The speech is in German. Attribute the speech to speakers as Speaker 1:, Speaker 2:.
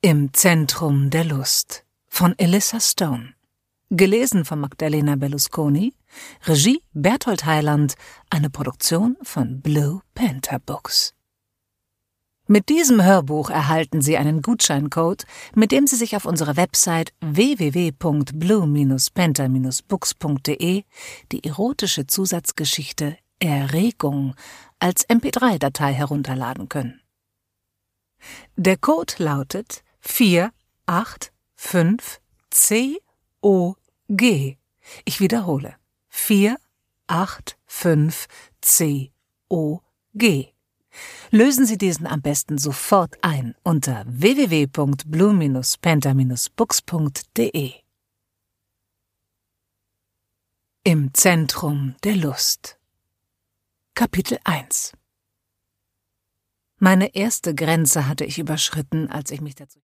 Speaker 1: Im Zentrum der Lust von Elissa Stone. Gelesen von Magdalena Berlusconi. Regie Berthold Heiland. Eine Produktion von Blue Panther Books. Mit diesem Hörbuch erhalten Sie einen Gutscheincode, mit dem Sie sich auf unserer Website www.blue-panther-books.de die erotische Zusatzgeschichte Erregung als MP3-Datei herunterladen können. Der Code lautet 485COG. Ich wiederhole: 485COG. Lösen Sie diesen am besten sofort ein unter www.blue-panther-books.de. Im Zentrum der Lust. Kapitel 1. Meine erste Grenze hatte ich überschritten, als ich mich dazu